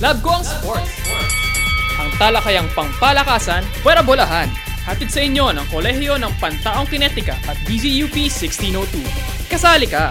Lab ko ang sports. Ang talakayang pangpalakasan, puwera bolahan. Hatid sa inyo ng Kolehiyo ng Pantaong Kinetika at DZUP 1602. Kasali ka!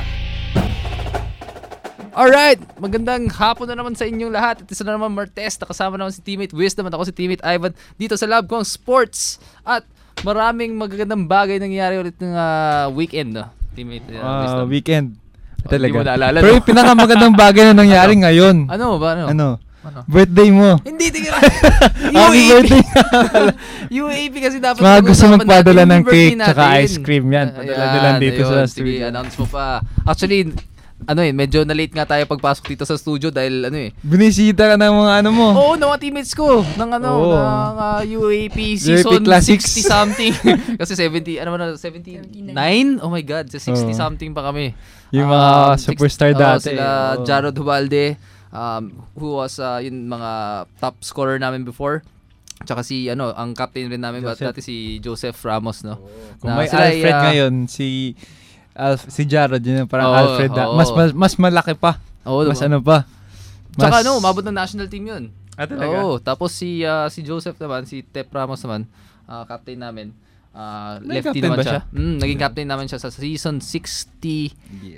Alright, magandang hapon na naman sa inyong lahat. At isa na naman Martes, nakasama naman si Teammate Wisdom at ako si Teammate Ivan dito sa Lab ko ang sports. At maraming magagandang bagay nangyayari ulit ng weekend, no? Teammate Wisdom. Weekend. Talaga. Hindi mo naalala, Pero no? yung pinakamagandang bagay na nangyari ngayon. Ano ba? Ano? Birthday mo. Hindi, tingnan. Happy birthday. UAP kasi dapat Mga gusto pag-usapan magpadala natin ng yung birthday cake tsaka natin. ice cream yan. Padala nila dito ayun, sa sige, studio. announce mo pa. Actually, medyo na-late nga tayo pagpasok dito sa studio dahil Binisita ka ng mga ano mo. Oo, ng mga teammates ko ng Oo. ng UAP season UAP Classics. 60 something. Kasi 79? Oh my god, sa 60 something pa kami. Yung mga superstar dati. Sila Oo. Jarrod Hubalde, who was yung mga top scorer namin before. Tsaka ang captain rin namin dati si Joseph Ramos, no. Kung may Alfred ngayon, si Jarrod yun, parang Alfred mas malaki pa. Mas ano pa. Tsaka umabot ng national team yun. Talaga? Oo, tapos si Joseph naman, si Tep Ramos naman, captain namin. Lefty captain naman ba siya. Naging captain namin siya sa season 69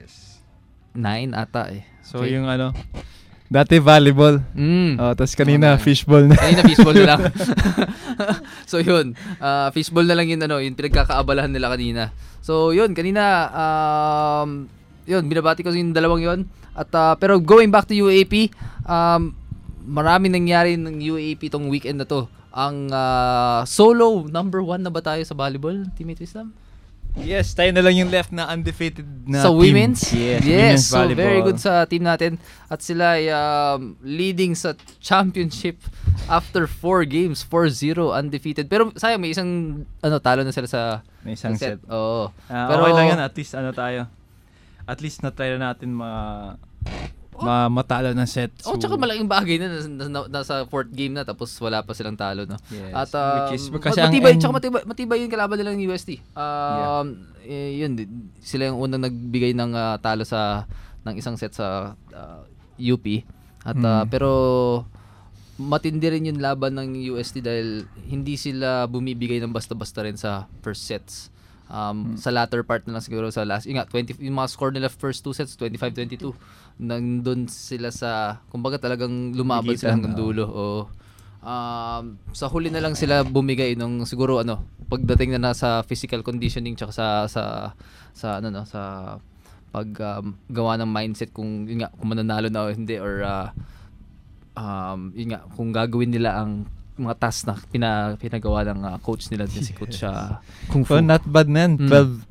ata eh. So yung dati volleyball. Tapos kanina fishball na. Kanina fishball na lang. So yun, fishball na lang yung pinagkakaabalahan nila kanina. So yun, kanina binabati ko yung dalawang yun. At pero going back to UAP, maraming nangyari ng UAP tong weekend na to. Ang solo number 1 na ba tayo sa volleyball, Teammate Wisdom? Yes, tayo na lang yung left na undefeated na sa team. Women's? Yes, so very good sa team natin. At sila ay leading sa championship after 4 games, 4-0 undefeated. Pero sayang may isang talo na sila sa may isang set. Oo. Pero okay lang yan, at least tayo. At least na-try na natin matalo ng set. So, tsaka malaking bagay na nasa 4th game na tapos wala pa silang talo, no. Yes. At matibay yung kalaban nila ng UST. Yun, sila yung unang nagbigay ng talo ng isang set sa UP. At pero matindi rin yung laban ng UST dahil hindi sila bumibigay ng basta-basta rin sa first sets. Sa latter part na lang siguro sa last yung mga score nila first 2 sets 25-22 nandun sila sa kumbaga talagang lumaban sila hanggang dulo. Sa huli na lang sila bumigay nung siguro pagdating na sa physical conditioning tsaka sa paggawa ng mindset kung mananalo na o hindi or kung gagawin nila ang mga task na pinagawa ng coach nila si Coach Kung Fu. Not bad na yan.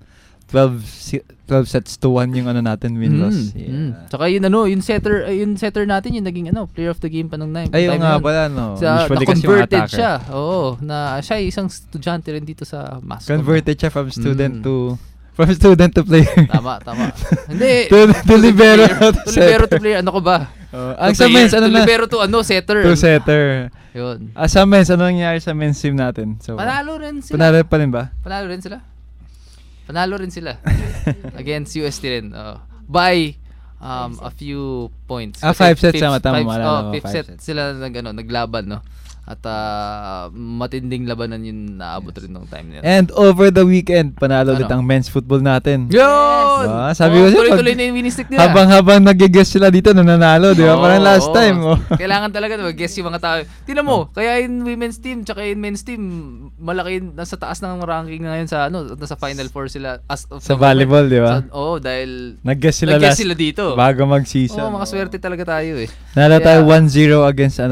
12 sets to 1 yung natin win-loss. Tsaka yung setter natin yung naging player of the game pa nung time. Ayun nga pala, no. Usually kasi yung converted attacker. siya. Oo, siya ay isang estudyante rin dito sa Mascom. Converted siya from student to player. Tama. Hindi. to libero. To libero to player. Ano ko ba? Ang sa men's, to libero to setter. To setter. Yun. Sa men's, ano nangyari sa men's team natin? So, Panalo rin sila. Panalo pa rin ba? Panalo rin sila. Against UST rin. By a few points. 5 sets tama. 5th set sila naglaban, no. At matinding labanan yung naabot rin ng time nila. And over the weekend, panalo ulit ang men's football natin. Yun! Sabi ko siya, tuloy-tuloy na yung winning streak nila. Habang nag-guess sila dito, nanalo, di ba? Parang last time. Kailangan talaga mag-guess yung mga tao. Tingnan mo, kaya yung women's team tsaka yung men's team, malaki, nasa taas ng ranking ngayon sa nasa Final Four sila. Sa volleyball, di ba? Dahil nag-guess sila dito. Bago mag-season. Mga swerte talaga tayo eh. Nalo tayo 1-0 against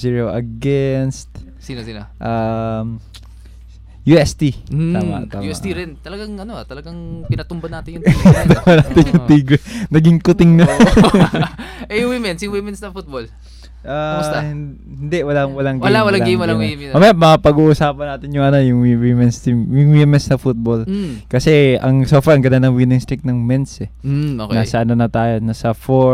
Sino? UST. Tama. UST rin. Talagang pinatumba natin yung Tigre. Naging kuting na. Yung women's na football. Kumusta? Hindi, walang game. Walang game. Mamaya mapag-uusapan natin yung women's team, yung women's na football. Kasi so far ang ganda ng winning streak ng men's eh. Okay. Nasa na tayo, nasa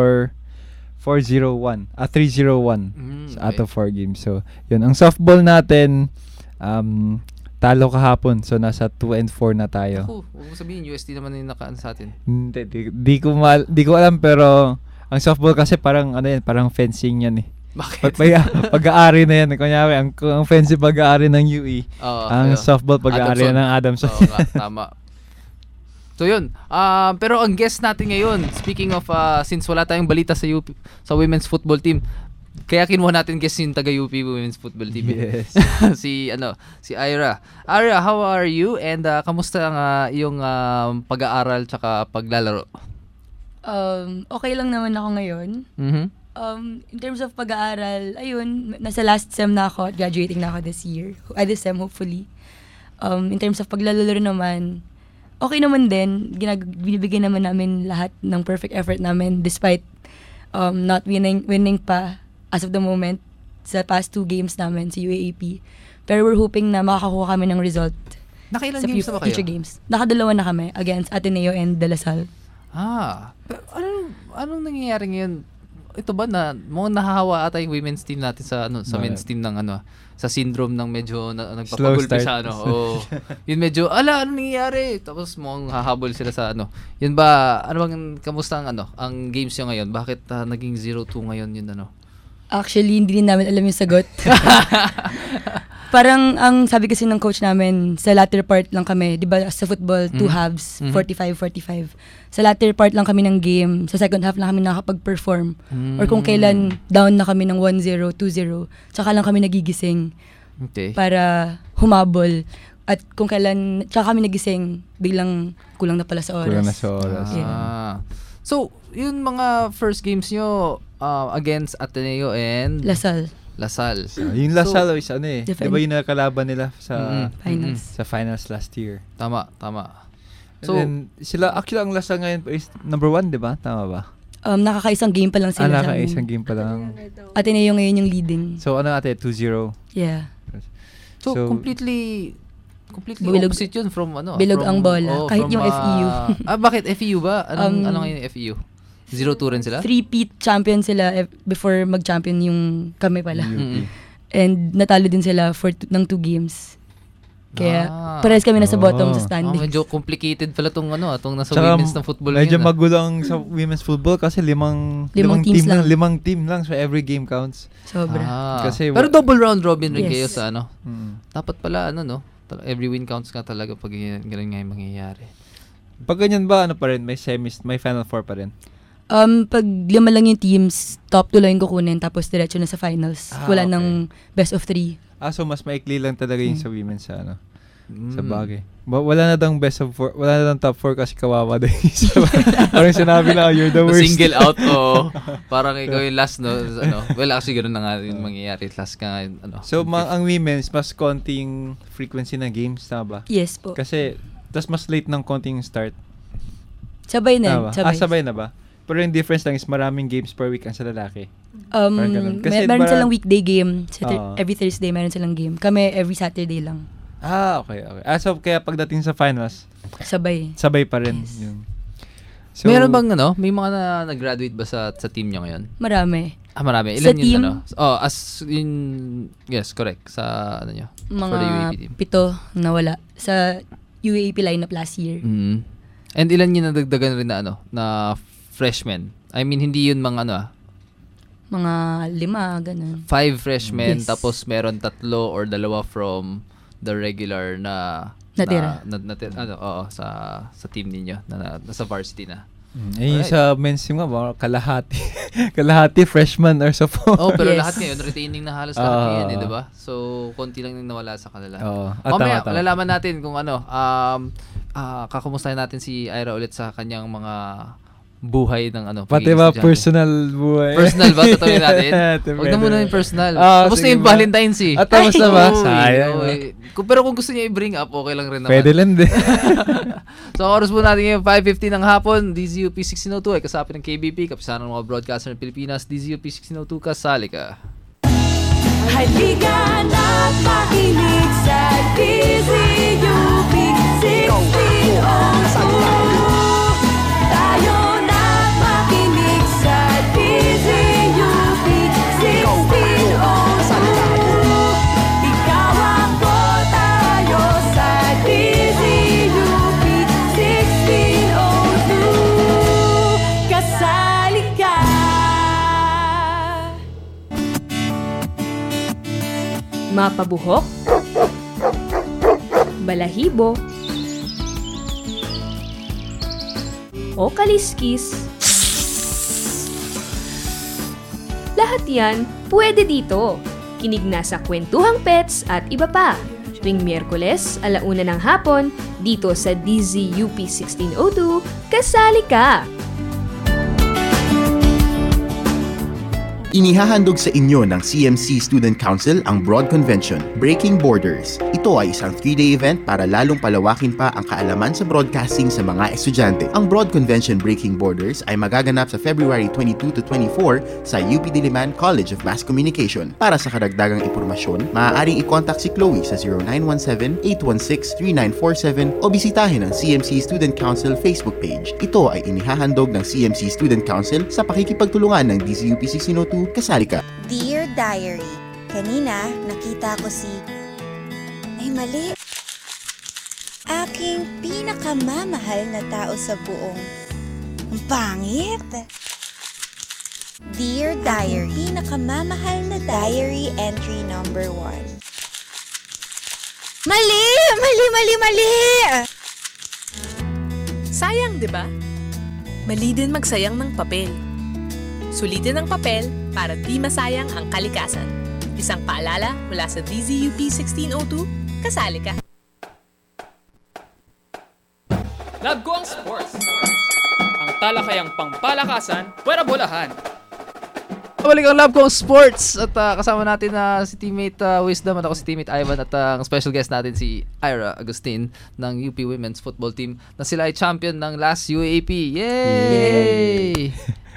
301 out of 4 games. So, yun. Ang softball natin, talo kahapon. So, nasa 2-4 na tayo. Huwag mo sabihin, UST naman yung nakaan sa atin. Hindi, di ko alam, pero ang softball kasi parang, parang fencing yan eh. Bakit? Pag-aari na yan. Kunyari, ang offensive pag-aari ng UE. Ang softball pag-aari ng Adamson. Oo nga, tama. So yun. Pero ang guest natin ngayon, speaking of, since wala tayong balita sa UP, sa women's football team, kaya kinuha natin guest yung taga-UP women's football team. Yes. si Ira. Ira, how are you? And kamusta ang iyong pag-aaral tsaka paglalaro? Okay lang naman ako ngayon. Mm-hmm. In terms of pag-aaral, ayun, nasa last sem na ako at graduating na ako this year. This sem, hopefully. In terms of paglalaro naman, okay naman din. Binibigay naman namin lahat ng perfect effort namin despite not winning pa as of the moment sa past 2 games namin sa UAAP. Pero we're hoping na makakuha kami ng result Nakailan sa games na ba kayo? future games. Nakadalawa na kami against Ateneo and De La Salle. Pero anong nangyayari ngayon? Ito ba na nahahawa ata yung women's team natin sa men's team ng sa syndrome ng medyo nagpapagulpi sa yun medyo ano nangyayari? Tapos hahabol sila sa Yun ba bang kamusta ang games nyo ngayon? Bakit naging 0-2 ngayon yun Actually, hindi rin namin alam yung sagot. Parang ang sabi kasi ng coach namin, sa latter part lang kami, 'di ba sa football 2 halves, 45-45. Sa latter part lang kami ng game, sa second half lang kami nakakapag-perform. Or kung kailan down na kami ng 1-0, 2-0, tsaka lang kami nagigising. Okay. Para humabol. At kung kailan tsaka kami nagising, biglang kulang na pala sa oras. Kulang na sa oras. Yeah. So, yun mga first games nyo against Ateneo and La Salle. Yung La Salle is di ba yung nakalaban nila sa Finals. Sa finals last year. Tama. So, and then, sila, actually ang La Salle ngayon is number 1, di ba? Tama ba? Nakakaisang game pa lang sila. Nakakaisang game pa lang. Ateneo ngayon yung leading. So, 2-0? Yeah. So completely bilog, opposite yun from bilog ang bola. Kahit yung FEU. Bakit FEU ba? Ano ngayon yung FEU? 0-2 rin sila? 3-peat champion sila before mag-champion yung kami pala. And natalo din sila ng 2 games. Kaya parehas kami nasa bottom sa standings. Medyo complicated pala tong nasa women's na football. Medyo magulang sa women's football kasi limang team lang so every game counts. Sobra. Kasi pero double round robin rin kayo sa Dapat pala every win counts nga talaga pag ganun nga yung mangyayari. Pag ganyan ba pa rin may semis, may final 4 pa rin? Pag 5 lang yung teams, top 2 lang yung kukunin tapos diretso na sa finals. Wala nang best of 3. So mas maikli lang talaga yung sa women sa sa bagay. Wala na dang best of 4, wala na dang top 4 kasi kawawa din. Parang sinabi na you're the worst. Single out parang ikaw yung last well actually ganoon na nga yung mangyayari last ka So ang women's mas konting frequency ng games, tama ba? Yes po. Kasi tas mas late ng konting start. Sabay na. Sabay na ba? Pero yung difference lang is maraming games per week ang sa lalaki. Meron silang weekday game. Every Thursday meron silang game. Kami every Saturday lang. Okay. So kaya pagdating sa finals, sabay pa rin. Yes. Yun. So, meron bang may mga nag-graduate ba sa team nyo ngayon? Marami. Marami. Sa Ilan team? Yun yes, correct. Sa nyo? Mga for the UAP team. 7 nawala. Sa UAP lineup last year. And ilan yung nadagdagan rin na freshmen? I mean, hindi yun mga Mga 5, ganun. 5 freshmen, Yes. tapos meron 3 or 2 from the regular na natira. Sa team ninyo na nasa varsity na. Yung sa men's team nga, kalahati freshman or sophomore. Pero Yes. lahat ngayon, retaining na halos lahat ngayon, di ba? So, konti lang yung nawala sa kanila. Mamaya, malalaman natin kung kakumustahin natin si Ira ulit sa kanyang mga buhay ng pati ba personal buhay? Personal ba? Tatuloy natin? Huwag na muna yung personal. Kamusta yung Valentine's eh? Tapos na ba? Sayang. Pero kung gusto niya i-bring up, okay lang rin naman. Pwede lang din. So, oras po natin ngayon, 5:50 ng hapon, DZUP 1602 ay kasapin ng KBP, kapisanan ng mga broadcaster ng Pilipinas, DZUP 1602, kasali ka. Halika na't makinig sa DZUP 1602. Tayo na't makinig sa DZUP 1602. Ikaw ako, tayo sa DZUP 1602. Kasali ka. mapabuhok, balahibo, o kaliskis. Lahat yan pwede dito. Kinig na sa Kwentuhang Pets at iba pa. Tuwing Miyerkules, 1:00 ng hapon, dito sa DZUP 1602, kasali ka! Inihahandog sa inyo ng CMC Student Council ang Broad Convention, Breaking Borders. Ito ay isang 3-day event para lalong palawakin pa ang kaalaman sa broadcasting sa mga estudyante. Ang Broad Convention Breaking Borders ay magaganap sa February 22 to 24 sa UP Diliman College of Mass Communication. Para sa karagdagang impormasyon, maaaring i-contact si Chloe sa 0917-816-3947 o bisitahin ang CMC Student Council Facebook page. Ito ay inihahandog ng CMC Student Council sa pakikipagtulungan ng DZUP 1602. Kasali ka. Dear Diary, kanina nakita ko si... Ay, mali. Aking pinakamamahal na tao sa buong... Ang pangit. Dear Diary, pinakamamahal na diary entry number 1. Mali! Sayang, di ba? Mali din magsayang ng papel. Sulitin ang papel para di masayang ang kalikasan. Isang paalala mula sa DZUP 1602, kasali ka. Love ko ang sports. Ang talakayang pangpalakasan, pwera bolahan. Balik ang Love ko ang sports at kasama natin na si teammate Wisdom at ako si teammate Ivan at ang special guest natin si Ira Agustin ng UP Women's Football Team na sila ay champion ng last UAP. Yay!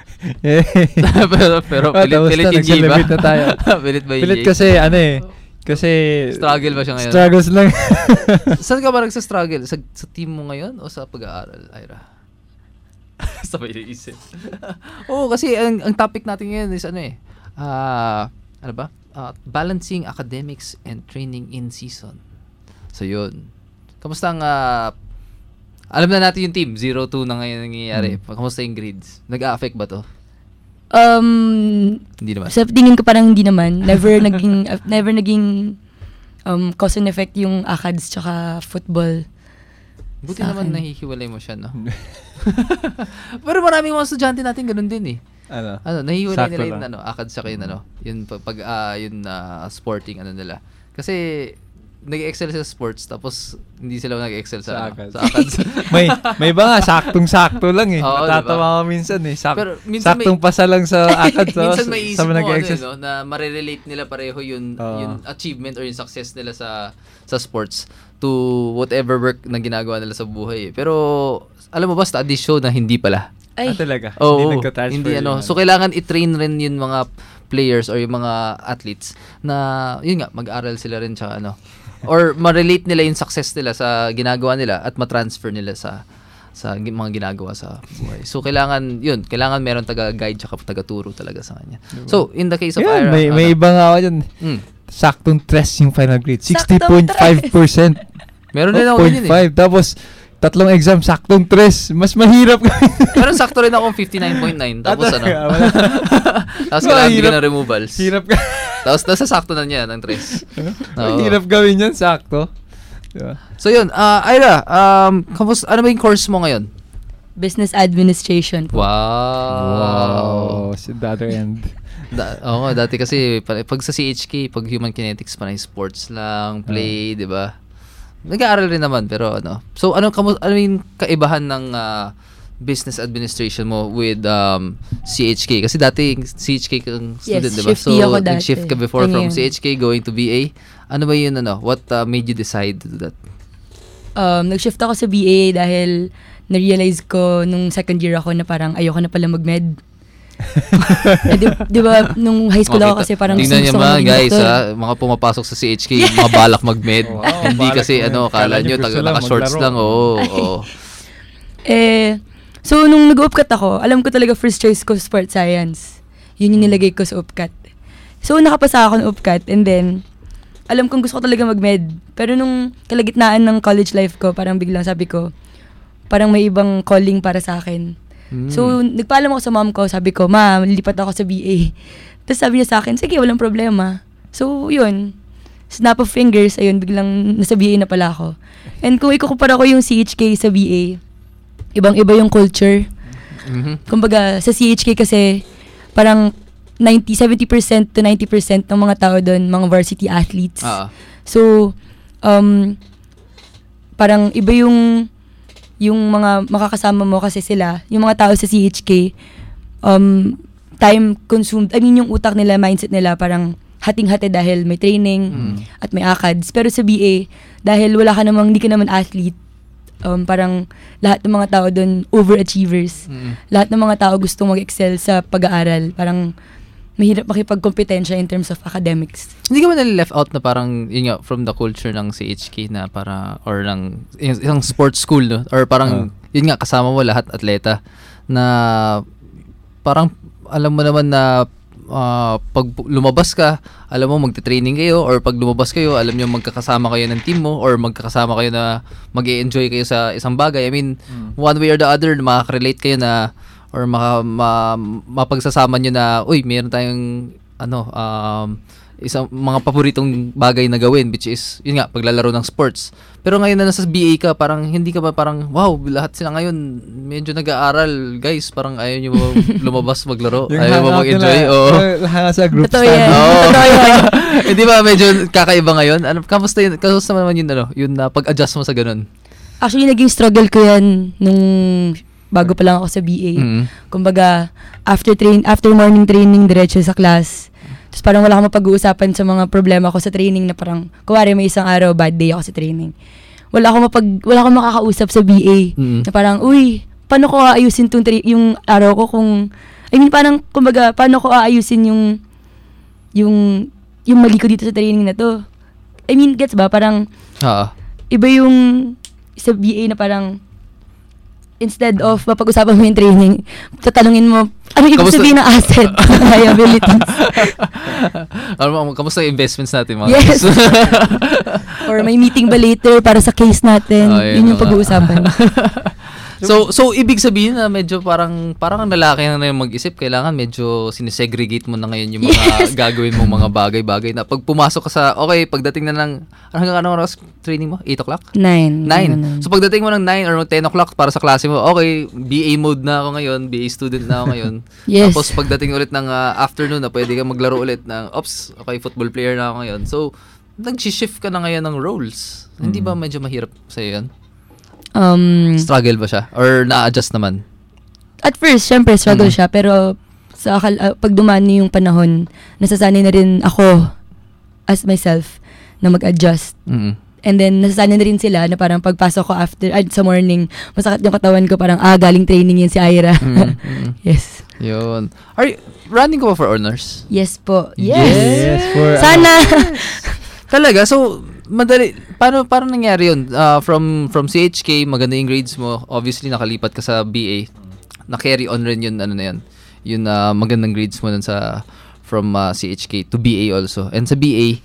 pero pilit yung G ba? Na tayo. Pilit ba yung Pilit G? kasi Struggle ba siya ngayon? Struggles lang. Saan ka ba nagsa-struggle? Sa team mo ngayon o sa pag-aaral, Ira? Sabay na isip. Oo, kasi ang topic natin ngayon is balancing academics and training in season. So yun. Kamusta ang alam na natin yung team, 0-2 na ngayon nangyayari. Kamusta yung grades? Nag-a-affect ba to? Hindi naman. Sa tingin ko parang hindi naman. Never naging cause and effect yung ACADS tsaka football. Buti naman nahihiwalay mo siya, no? Pero maraming mga estudyante natin ganun din eh. Nahihiwalay nila yung ACADS tsaka yung sporting nila. Kasi nag-excel sa sports tapos hindi sila nag-excel sa ACADS. may ba nga saktong-sakto lang eh. Oo, natatawa ko minsan eh. Pero minsan saktong pasa lang sa ACADS. Minsan may isip mo nag-excel. na marirelate nila pareho yung achievement or yung success nila sa sports to whatever work na ginagawa nila sa buhay. Pero alam mo ba, studies show na hindi pala. Talaga? Oo, hindi nagka-transfer. Hindi So kailangan i-train rin yung mga players or yung mga athletes na yun nga, mag-aral sila rin tsaka or ma-relate nila yung success nila sa ginagawa nila at ma-transfer nila sa mga ginagawa sa buhay. So kailangan meron taga-guide tsaka taga-turo talaga sa kanya. So in the case of Ira, may iba nga ako dyan. Saktong 3 yung final grade. 60.5%. Meron din ako yun eh. Tapos 3 exam, saktong 3. Mas mahirap. Pero sakto rin akong 59.9. Tapos tapos kailangan bigyan ng removals. Hirap ka. Tapos nasasakto na niya ng 3. Hirap gawin yan, sakto. Diba? So yun, Ira, ano ba yung course mo ngayon? Business Administration po. Wow. Si the other end. Dati kasi pag sa CHK, pag Human Kinetics pa na sports lang, play, di ba? Nag-aaral rin naman, pero So, ano yung kaibahan ng business administration mo with CHK? Kasi dati CHK kang student, di ba? So, nag-shift ka before from CHK going to BA. Ano ba yun, What made you decide to do that? Nag-shift ako sa BA dahil na-realize ko nung second year ako na parang ayoko na pala mag-med. Di ba, nung high school ako kasi parang tingnan niyo mga guys, mga pumapasok sa CHK, mga balak mag-med. Hindi kasi kala nyo, naka-shorts lang. So, nung nag-UPCAT ako, alam ko talaga first choice ko sports science. Yun yung nilagay ko sa UPCAT. So, nakapasa ako ng UPCAT and then, alam kong gusto ko talaga mag-med. Pero nung kalagitnaan ng college life ko, parang biglang sabi ko, parang may ibang calling para sa akin. So, nagpaalam ako sa mom ko, sabi ko, Ma, lilipat ako sa BA. Tapos sabi niya sa akin, sige, walang problema. So, yun. snap of fingers, ayun, biglang nasa BA na pala ako. And kung ikukumpara ko yung CHK sa BA, ibang-iba yung culture. Kumbaga, sa CHK kasi, parang 70% to 90% ng mga tao doon, mga varsity athletes. So, parang iba yung mga makakasama mo kasi sila, yung mga tao sa CHK, time consumed, yung utak nila, mindset nila, parang hating-hati dahil may training at may ACADS. Pero sa BA, dahil hindi ka naman athlete, parang lahat ng mga tao doon overachievers. Lahat ng mga tao gustong mag-excel sa pag-aaral. Parang mahirap makipagkompetensya in terms of academics. Hindi ka ba nalileft out na parang, yun nga, from the culture ng CHK na para, or ng isang sports school, no? Or parang, yun nga, kasama mo lahat atleta na parang alam mo naman na pag lumabas ka, alam mo magte-training kayo, or pag lumabas kayo, alam niyo magkakasama kayo ng team mo, or magkakasama kayo na mag-e-enjoy kayo sa isang bagay. I mean, one way or the other, makaka-relate kayo na, or mapagsasama niyo na, uy, meron tayong isang mga paboritong bagay na gawin, which is, yun nga, paglalaro ng sports. Pero ngayon na nasa BA ka, parang hindi ka ba parang, wow, lahat sila ngayon medyo nag-aaral, guys, parang ayaw nyo lumabas maglaro, ayaw mo mag-enjoy. Lahat sa group Totoo yan. Totoo yan. Hindi ba medyo kakaiba ngayon? Kamusta naman yun na pag-adjust mo sa ganun? Actually, naging struggle ko yan nung bago pa lang ako sa BA. Kumbaga, after morning training, diretso sa class. Tapos parang wala akong mapag-uusapan sa mga problema ko sa training na parang, kuwari may isang araw, bad day ako sa training. Wala akong makakausap sa BA. Na parang, uy, paano ko aayusin yung araw ko kung, parang, kumbaga, paano ko aayusin yung mali ko dito sa training na to. Gets ba? Parang, iba yung sa BA na parang, instead of mapag-usapan mo yung training, tatanungin mo, ano ibig sabihin ng asset, liabilities? Kamusta yung investments natin, mga yes. Or may meeting ba later para sa case natin? Yun yung pag-uusapan. So ibig sabihin na medyo parang ang lalaki na yung mag-isip, kailangan medyo sinesegregate mo na ngayon yung mga gagawin mong mga bagay-bagay na pag pumasok ka sa, pagdating na ng, hanggang ano oras training mo? 8 o'clock? 9. So pagdating mo ng 9 or 10 o'clock para sa klase mo, BA mode na ako ngayon, BA student na ako ngayon. Yes. Tapos pagdating ulit ng afternoon na pwede ka maglaro ulit ng, football player na ako ngayon. So, nag-shift ka na ngayon ng roles. Hindi ba medyo mahirap sa'yo yan? Struggle ba siya? Or na-adjust naman? At first, syempre, struggle siya. Pero pag dumani yung panahon, nasasanay na rin ako as myself na mag-adjust. And then, nasasanay na rin sila na parang pagpasok ko sa morning, masakit yung katawan ko, parang, galing training yun si Ira. Yes. Yun. Running ko ba for honors? Yes po. Yes for sana! Talaga? So, madali. Paano nangyari yun? From CHK, maganda yung grades mo. Obviously, nakalipat ka sa BA. Na-carry on rin yun, yung magandang grades mo nun from CHK to BA also. And sa BA,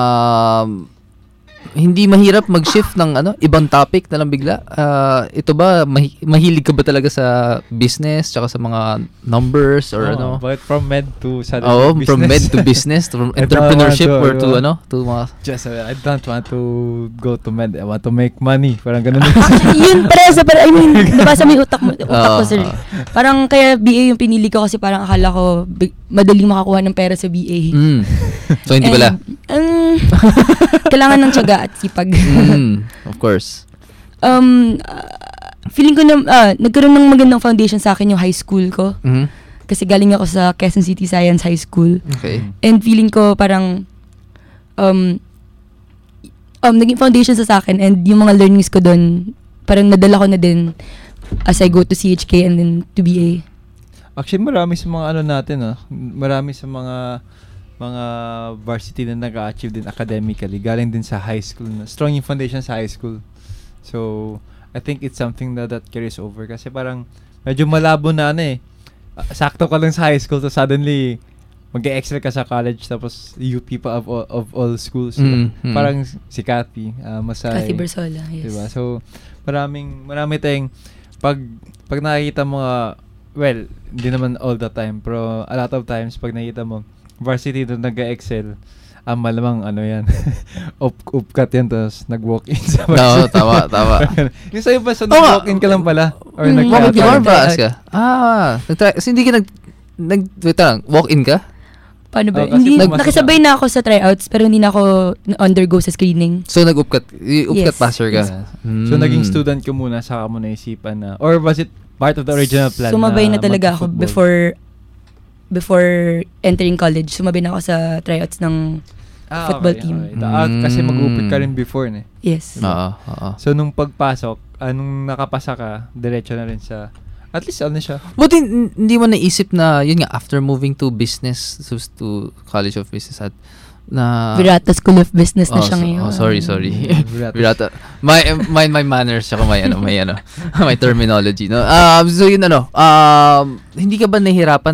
hindi mahirap mag-shift ng ibang topic na lang bigla. Ito ba, mahilig ka ba talaga sa business tsaka sa mga numbers or But from med to business. From med to business, from entrepreneurship or to mga... Just, I don't want to go to med. I want to make money. Parang ganun. Yun, nabasa mo yung utak ko, sir. Parang kaya BA yung pinili ko kasi parang akala ko madaling makakuha ng pera sa BA. So, hindi pala? Kailangan ng tiyaga at sipag. Of course. Feeling ko na nagkaroon ng magandang foundation sa akin yung high school ko. Kasi galing ako sa Quezon City Science High School. Okay. And feeling ko parang naging foundation sa akin, and yung mga learnings ko doon, parang nadala ko na din as I go to CHK and then to BA. Actually, marami sa mga natin, marami sa mga varsity na nag-achieve din academically, galing din sa high school. Strong yung foundation sa high school. So, I think it's something that carries over. Kasi parang, medyo malabo na sakto ka lang sa high school, so suddenly, mag-e-excel ka sa college, tapos UP pa of all schools. Parang si Cathy, Masay. Cathy Bersola, yes. Diba? So, marami tayong, pag nakikita mo hindi naman all the time, pero a lot of times, pag nakikita mo, varsity doon nag-excel, malamang ano yan. Upcut yan, tapos nag-walk-in sa No, tama. Yung sa'yo ba, so nag-walk-in ka lang pala? Or Walk-in ka or nag-try? ba? Ka? Kasi hindi ka wait lang, walk-in ka? Paano ba? Kasi Hindi, pumasok nakisabay na ako sa tryouts, pero hindi na ako undergo sa screening. So, upcut Yes. passer ka? Yes. So, naging student ka muna, saka mo naisipan na, or was it part of the original plan? Sumabay na talaga ako magpa-football? before entering college. Sumabay na ako sa tryouts ng football team. Okay. Kasi mag-upit ka rin before, ne? Yes. Oo. So, nung pagpasok, anong nakapasa ka, diretso na rin sa, at least ano siya? Buti hindi mo naisip na, yun nga, after moving to business, to College of Business at na Virata School of Business na siya ngayon. Sorry. Virata. My manners, saka may terminology, no? So yun hindi ka ba nahihirapan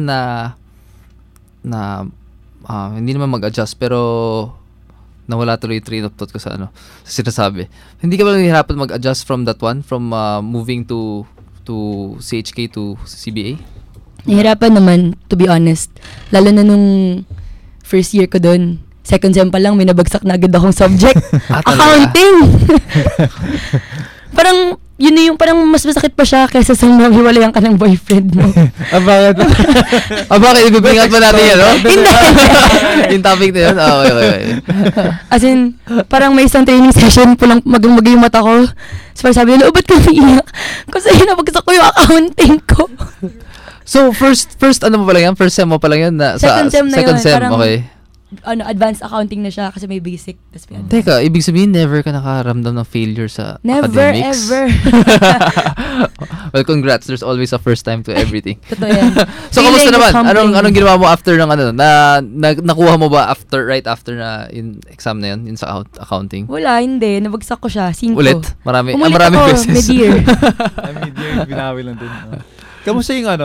na hindi naman mag-adjust, pero nawala tuloy yung train of thought ko sa sinasabi. Hindi ka ba nahihirapan mag-adjust from that one, from moving to CHK to CBA? Nahirapan naman, to be honest. Lalo na nung first year ko doon. Second sem pa lang, may nabagsak na agad akong subject. Accounting! Parang, yun na yung parang mas masakit pa siya kaysa sa mahiwalayan ka ng boyfriend mo. Bakit? Bakit? Ibibingat ba natin yan, no? Hindi! Yung topic na yun? Okay. As in, parang may isang training session po lang mag yung mata ko. So parang sabi nila, ba't ka umiiyak? Kasi nabagsak ko yung accounting ko. So, first ano mo pala yan? First sem mo pala yan? Second sem na yun. Sem, parang, okay. Advanced accounting na siya kasi may basic. Teka, ibig sabihin, never ka nakaramdam ng failure sa academics? Never, ever. Well, congrats. There's always a first time to everything. Totoo yan. So, kamusta naman? Anong ginawa mo after ng nakuha mo ba right after na yung exam na yun sa accounting? Wala, hindi. Nabagsak ko siya. 5. Ulit? Marami beses. Mid-year. Mid-year, binawi lang din. Kamusta yung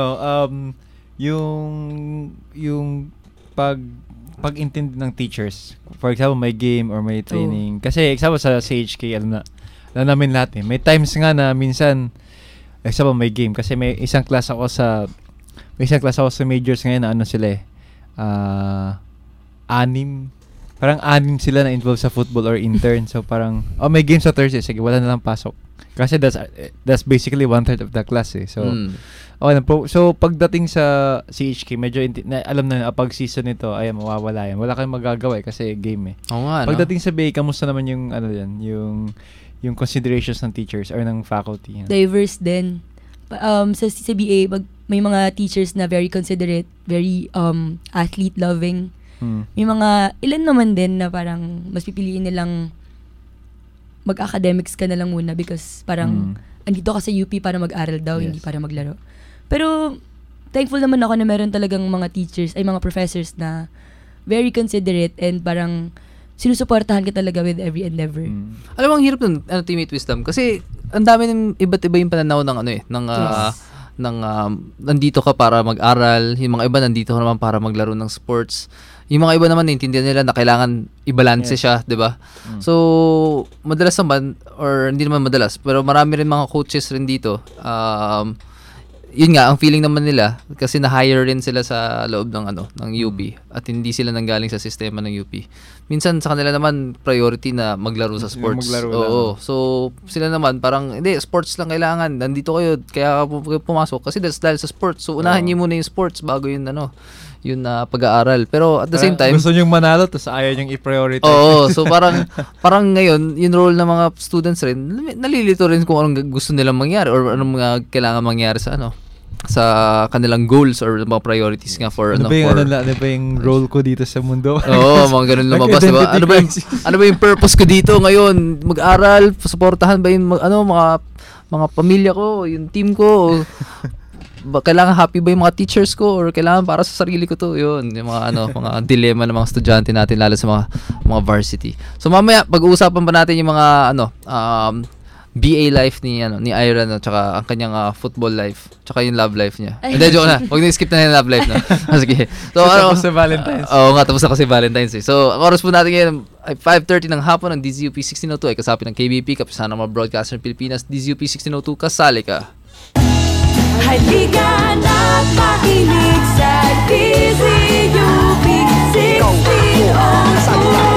yung pag-intindi ng teachers? For example, may game or may training. Kasi, example sa CHK, alam namin lahat eh. May times nga na minsan, example, may game. Kasi may isang class ako sa majors ngayon na sila eh. 6. Parang 6 sila na involved sa football or intern. So parang, may game sa Thursday. Sige, wala na lang pasok. Kasi that's basically 1/3 of the class eh. So, so pagdating sa CHK, medyo alam na pag season nito, mawawala yan. Wala kayong magagawa kasi game eh. Oo nga, pagdating sa BA, kamusta naman yung yung considerations ng teachers or ng faculty? Diverse din. Sa BA, may mga teachers na very considerate, very athlete loving. May mga ilan naman din na parang mas pipiliin nilang mag-academics ka na lang muna because parang andito ka sa UP para mag-aral daw, hindi para maglaro. Pero thankful naman ako na meron talagang mga teachers, mga professors na very considerate and parang sinusuportahan ka talaga with every endeavor. Alam mo, ang hirap ng Teammate Wisdom kasi ang dami ng iba't iba yung pananaw ng nandito ka para mag-aral, yung mga iba nandito ka naman para maglaro ng sports. Yung mga iba naman naintindihan nila na kailangan i-balance siya, 'di ba? So, madalas naman or hindi naman madalas, pero marami rin mga coaches rin dito. Yun nga, ang feeling naman nila kasi na-hire rin sila sa loob ng ng UP at hindi sila nanggaling sa sistema ng UP. Minsan sa kanila naman priority na maglaro sa sports. Oo. So, sila naman parang hindi, sports lang kailangan. Nandito kayo kaya pumasok kasi dahil sa sports. So, unahan niyo muna yung sports bago yung yung pag-aaral. Pero at the same time, gusto niyong manalo tapos ayaw niyong i-prioritize. Oo, so parang ngayon, yung role ng mga students rin, nalilito rin kung anong gusto nilang mangyari or anong mga kailangan mangyari sa kanilang goals or mga priorities nga for ano ba yung role ko dito sa mundo? Oo, mga ganun lumabas, diba? Ano ba yung purpose ko dito ngayon? Mag-aral, suportahan ba yung mga pamilya ko, yung team ko? Kailangan happy ba yung mga teachers ko or kailangan para sa sarili ko to? Yun, yung mga mga dilemma ng mga estudyante natin lalo sa mga varsity. So mamaya pag-uusapan pa natin yung mga BA life ni Ira tsaka ang kanyang football life tsaka yung love life niya. Hindi, joke na. Huwag na skip na yung love life na. Sige. So tapos sa Valentine's. Oo nga, tapos na kasi Valentine's eh. So ang oras po natin ngayon ay 5:30 ng hapon ng DZUP 1602 ay kasapit ng KBP, kapisahan ng mga broadcaster ng Pilipinas. DZUP 1602, kasali ka. Halika na't makinig sa DZUP 1602.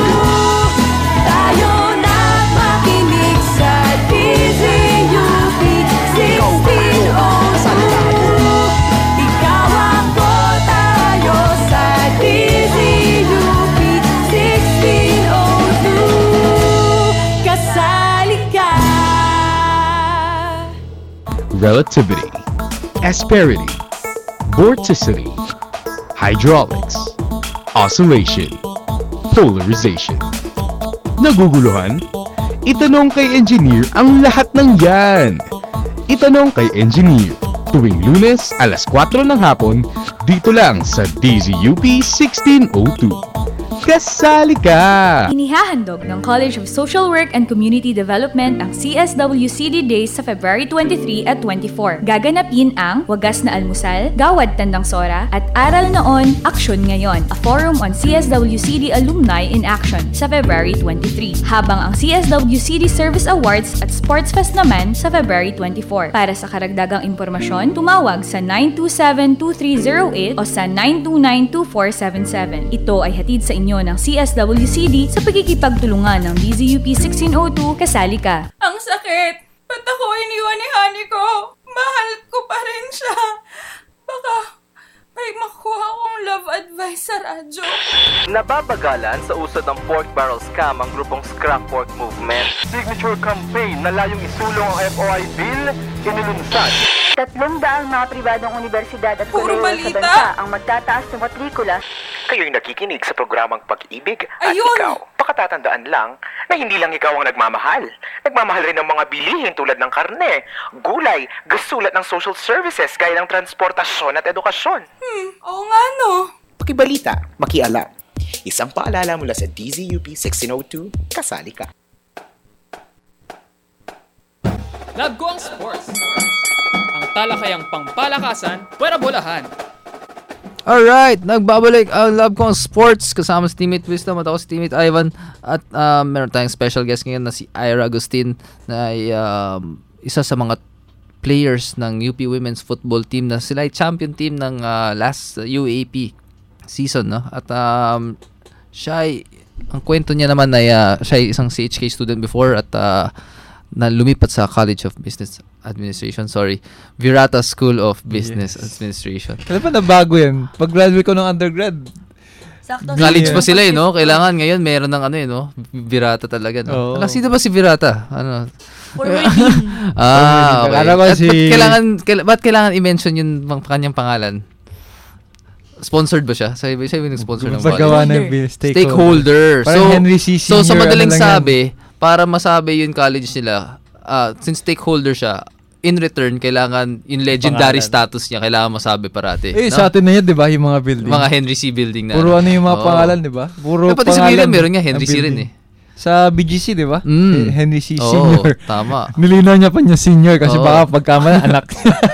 relativity, asperity, vorticity, hydraulics, oscillation, polarization. Naguguluhan? Itanong kay Engineer ang lahat ng yan. Itanong kay Engineer tuwing Lunes alas 4 ng hapon dito lang sa DZUP 1602. Kasali ka! Inihahandog ng College of Social Work and Community Development ang CSWCD Days sa February 23 at 24. Gaganapin ang Wagas na Almusal, Gawad Tandang Sora, at Aral Noon, Aksyon Ngayon, a forum on CSWCD alumni in action sa February 23. Habang ang CSWCD Service Awards at Sports Fest naman sa February 24. Para sa karagdagang impormasyon, tumawag sa 927-2308 o sa 929-2477. Ito ay hatid sa inyo ng CSWCD sa pagkikipagtulungan ng DZUP 1602. Kasali ka. Ang sakit! Ba't ako iniwan ni Honey ko? Mahal ko pa rin siya. Baka may makuha akong love advice sa radyo. Nababagalan sa usod ng pork barrel scam ang grupong Scrap Pork Movement. Signature campaign na layong isulong ang FOI bill, inilunsad. 300 mga pribadong universidad at kolehiyo sa bansa ang magtataas ng matrikula. Kayo'y nakikinig sa programang Pag-ibig at ikaw. Pakatatandaan lang na hindi lang ikaw ang nagmamahal. Nagmamahal rin ng mga bilihin tulad ng karne, gulay, gasulat ng social services gaya ng transportasyon at edukasyon. Oo nga no. Pakibalita, makialam. Isang paalala mula sa DZUP 1602, kasali ka. Love ko ang sports. Ang talakayang pangpalakasan, pwera bolahan. Alright, nagbabalik ang Love ko ang sports kasama si Teammate Wisdom at ako si Teammate Ivan. At meron tayong special guest ngayon na si Ira Agustin na ay isa sa mga players ng UP Women's Football Team na sila ay champion team ng last UAP season, no? At siya ay, ang kwento niya naman ay siya ay isang CHK student before at na lumipat sa College of Business Administration, Virata School of Business Administration. Kailan pa nabago yan? Pag-graduate ko ng undergrad. Sakto. College pa sila no? Kailangan ngayon meron ng no? Virata talaga, no? Oh. Sino ba si Virata? Former dean. Okay. Ba't kailangan i-mention yung kanyang pangalan? Sponsored ba siya? Siya yung nag-sponsor ng paggawa ng stakeholder. So sa madaling sabi, para masabi yung college nila, since stakeholder siya, in return, kailangan yung legendary status niya, kailangan masabi parati. Sa atin na yan, di ba? Yung mga building. Mga Henry C. building na. Puro yung mga pangalan, di ba? Puro pati sa Milan, meron nga Henry C. rin Sa BGC, di ba? Henry C. Oo, Senior. tama. Nilinaw niya pa niya senior kasi baka pagkamala, anak.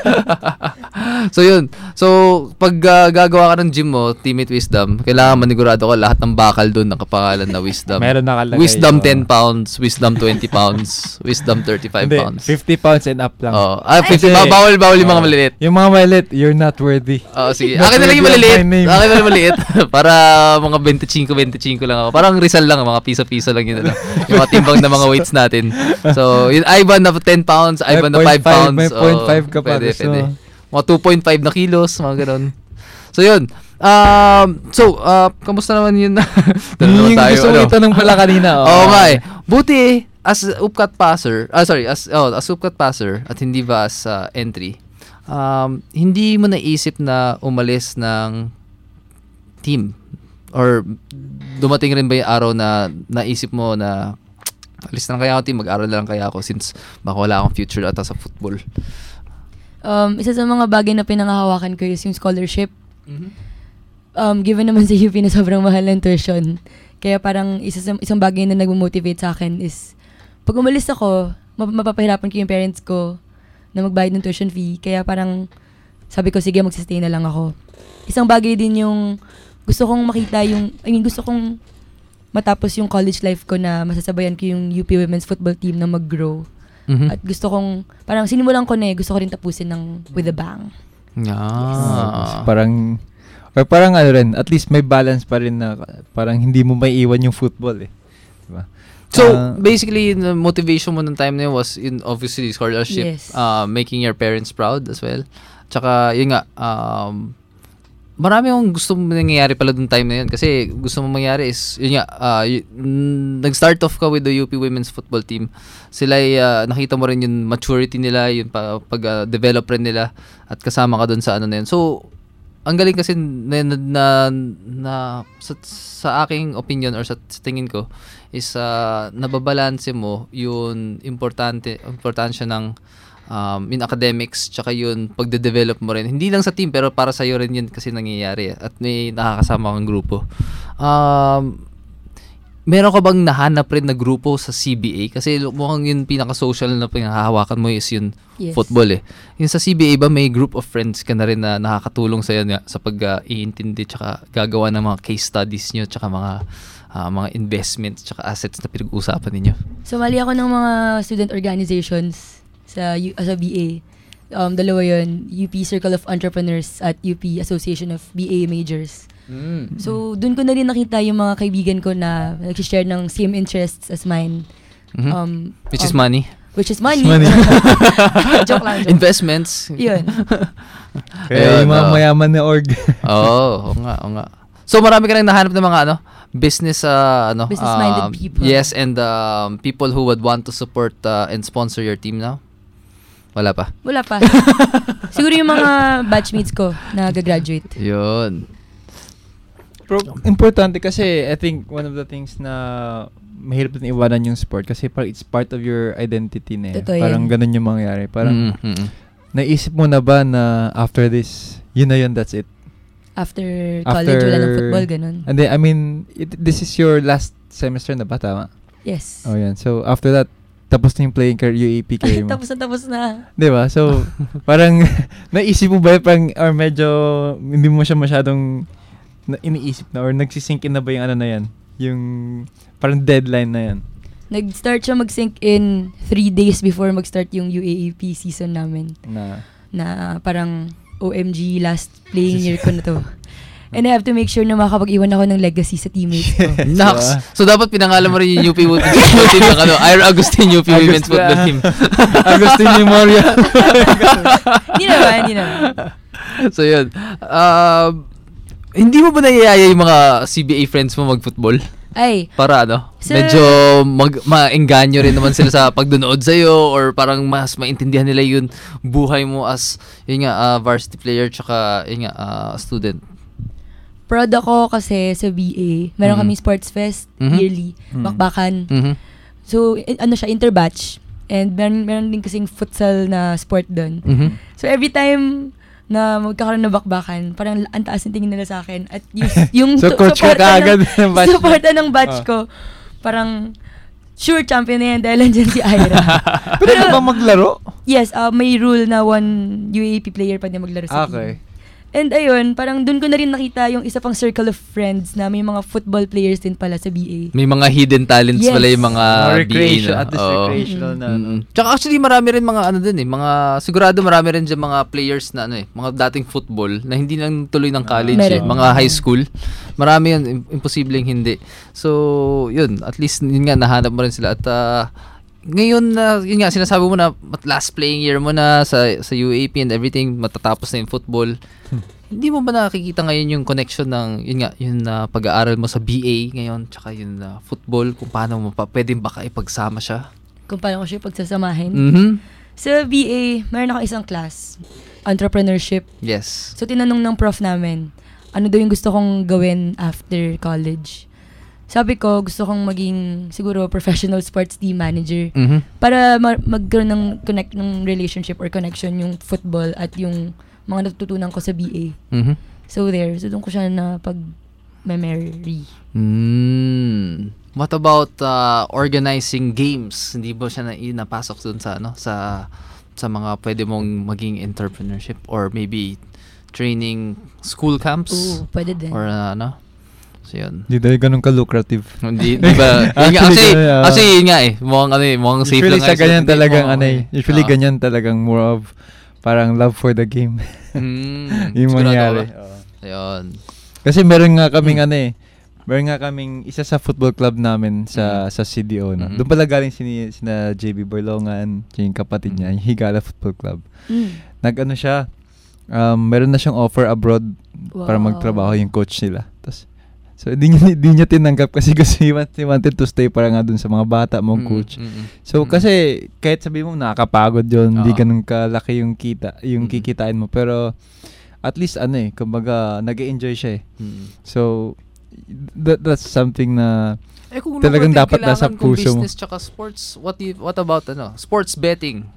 So yun. So pag gagawa ka ng gym mo, Teammate Wisdom, kailangan manigurado ka lahat ng bakal doon nakapangalan na Wisdom. Meron nakalagay. Wisdom 10 pounds, Wisdom 20 pounds, Wisdom 35 pounds. 50 pounds and up lang. 50. Bawal yung mga maliliit. Yung mga maliliit, you're not worthy. Sige. Akin na lang yung maliliit. Akin na lang maliit. Para mga 25 lang ako. Parang Rizal lang, mga piso-piso lang yun. Yung mga timbang na mga weights natin. So, yung Ivan na 10 pounds, Ivan na 5 pounds. May 0.5 ka pa. Pwede. Mga 2.5 na kilos, mga ganun. So, yun. Kamusta naman yun? Yung gusto mo itanong pala kanina. Okay. Buti, as upcut passer, as upcut passer, at hindi ba as entry, hindi mo naisip na umalis ng team? Or dumating rin ba yung araw na naisip mo na alis na lang kaya ako team, mag-aral na lang kaya ako since baka wala akong future ata sa football? Isa sa mga bagay na pinangahawakan ko is yung scholarship. Given naman sa UP na sobrang mahal ng tuition, kaya parang isang bagay na nag-motivate sa akin is pag umalis ako, mapapahirapan ko yung parents ko na magbayad ng tuition fee. Kaya parang sabi ko, sige, magsistay na lang ako. Isang bagay din yung gusto kong makita gusto kong matapos yung college life ko na masasabayan ko yung UP Women's Football Team na mag-grow. At gusto kong, parang sinimulan ko na gusto ko rin tapusin with a bang. Parang rin, at least may balance pa rin na parang hindi mo may iwan yung football diba? So, basically, the motivation mo ng time na yun was obviously scholarship, making your parents proud as well. Tsaka, yun nga, marami akong gusto mangyayari pala dun time na yun. Kasi gusto mong mangyari is, yun nga, nag-start off ka with the UP Women's Football Team. Sila nakita mo rin yung maturity nila, yung pag-develop rin nila, at kasama ka dun sa ano na yun. So, ang galing kasi sa aking opinion or sa tingin ko is nababalanse mo yung importansya ng in academics, tsaka yun pagde-develop mo rin, hindi lang sa team pero para sa'yo rin yun kasi nangyayari at may nakakasama kang grupo. Meron ka bang nahanap rin na grupo sa CBA? Kasi mukhang yun pinaka-social na pinahahawakan mo is yung football eh. Yung sa CBA ba may group of friends ka na rin na nakakatulong sa'yo sa pag-iintindi tsaka gagawa ng mga case studies nyo tsaka mga investments tsaka assets na pinag-uusapan ninyo? Sumali ako ng mga student organizations sa BA. Dalawa yun, UP Circle of Entrepreneurs at UP Association of BA Majors. So, dun ko na rin nakita yung mga kaibigan ko na nag-share ng same interests as mine. Which is money. Which is money. Joke lang. Investments. Yun. Kaya yung mga mayaman na org. Oo nga. So, marami ka nang nahanap ng mga business-minded people. Yes, and people who would want to support and sponsor your team now? Wala pa? Wala pa. Siguro yung mga batchmates ko na gagraduate. Yun. Importante kasi I think one of the things na mahirap din iwanan yung sport kasi it's part of your identity na. Parang ganun yung mangyayari. Parang naisip mo na ba na after this, yun na yun, that's it? After college, wala ng football, ganun. And then, I mean, this is your last semester na ba, tama? Yes. Oh, yan. So, after that, tapos na yung playing career, UAP career mo. Tapos na. Diba? So, parang, naisip mo ba parang, or medyo, hindi mo siya masyadong iniisip na, or nagsisink in na ba yung ano na yan? Yung, parang deadline na yan? Nag-start siya mag-sink in 3 days before mag-start yung UAAP season namin. Na parang, OMG, last playing year ko na to. And I have to make sure na makakapag-iwan ako ng legacy sa teammates ko. Nax! So, dapat pinangalan mo rin yung UP Women's Football Team ng Ira Agustin UP Women's Football Team. Agustin Memoria. Hindi naman. So, yun. Hindi mo ba nayayaya yung mga CBA friends mo mag-football? Ay. Para medyo maengganyo rin naman sila sa pagdunood sa'yo or parang mas maintindihan nila yung buhay mo as varsity player tsaka student. Proud ako kasi sa BA. Meron kaming sports fest yearly. Bakbakan. So, interbatch. And meron din kasing futsal na sport doon. So, every time na magkakaroon na bakbakan, parang ang taas ng tingin nila sa akin. At yung so, coach ka agad ng batch. Supporta ng batch ko. Parang, sure, champion na yan dahil andyan si Ira. Pero ba maglaro? Yes, may rule na one UAP player pa din maglaro sa team. And ayun, parang dun ko na rin nakita yung isa pang circle of friends na may mga football players din pala sa BA. May mga hidden talents pala yung mga BA na. At least recreational na. Tsaka actually marami rin mga sigurado marami rin dyan mga players na mga dating football na hindi lang tuloy ng college, mga high school. Marami yun, imposibleng hindi. So, yun, at least yun nga, nahanap mo rin sila at ngayon yun nga, sinasabi mo na last playing year mo na sa UAP and everything, matatapos na yung football. Hindi mo ba nakikita ngayon yung connection ng yun pag-aaral mo sa BA ngayon tsaka yun football, kung paano mo pwedeng baka ipagsama siya? Kung paano ko siya pagsasamahin? Sa BA, meron ako isang class, entrepreneurship. Yes. So, tinanong ng prof namin, ano daw yung gusto kong gawin after college? Sabi ko, gusto kong maging siguro professional sports team manager para magkaroon ng relationship or connection yung football at yung mga natutunan ko sa BA. So there, so doon ko siya na pag-memory. What about organizing games? Hindi ba siya napasok doon sa mga pwede mong maging entrepreneurship or maybe training school camps? Oo, pwede din. Or So, yun. Hindi dahil ganun ka-lucrative. Hindi ba? Actually, yun nga mukhang safe lang. Usually sa ganyan talagang usually ganyan talagang more of parang love for the game. Yung mangyari. Ayun. Kasi meron nga kaming isa sa football club namin sa CDO. No? Doon pala galing sina JB Borlongan, yung kapatid niya, yung Higala Football Club. Nag-ano siya, meron na siyang offer abroad para magtrabaho yung coach nila. So, di niya tinanggap kasi he wanted to stay para nga dun sa mga bata mong coach. So, kasi kahit sabi mo nakakapagod yun, hindi ganun kalaki yung kikitain mo. Pero, at least kumbaga, nag-enjoy siya eh. So, that's something na talagang dapat nasa puso mo. Business tsaka sports, what about sports betting?